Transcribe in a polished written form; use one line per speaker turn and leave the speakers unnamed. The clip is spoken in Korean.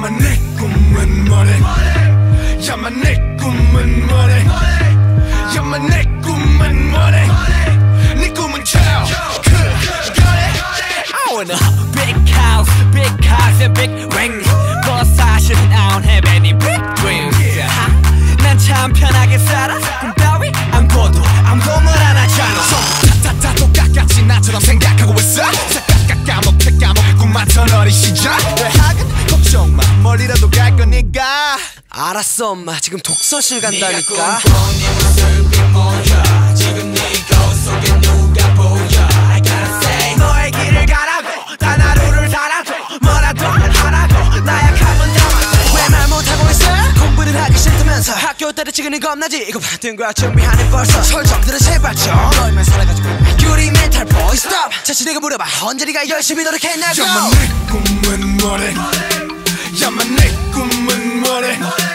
야마 내 꿈은 뭐래 야마 내 꿈은 뭐래 야마 내 꿈은 뭐래 네 꿈은 child
I want a big house, big cars and big rings but 사실은 I don't have any big dreams 난 참 편하게 살아 꿈 따위 안 꿔도 아무것도 안 하잖아
다 똑같이 나처럼 생각하고 있어 까먹게 꿈만던 어린 시절 외학은 걱정 마 멀리라도 갈 거니까
알았어 엄마 지금 독서실 간다니까
네가 꿈꾼 네 모습이 뭐야 지금 네 거울 속에 누가 보여 I gotta say
너의 길을 가라고 단 하루를 살아도 뭐라도 하라고 나약하면 담아줘 왜 말 못하고 있어 공부를 하기 싫다면서 학교 때려치기는 겁나지 이거 받은 거야 준비하는 벌써 설정들은 제발 좀 너희만 살아가지고 유리 멘탈 보이 stop 자신에게 물어봐 언제 네가 열심히 노력했냐고
야마 내 꿈은 뭐래 야마 내 꿈은 뭐래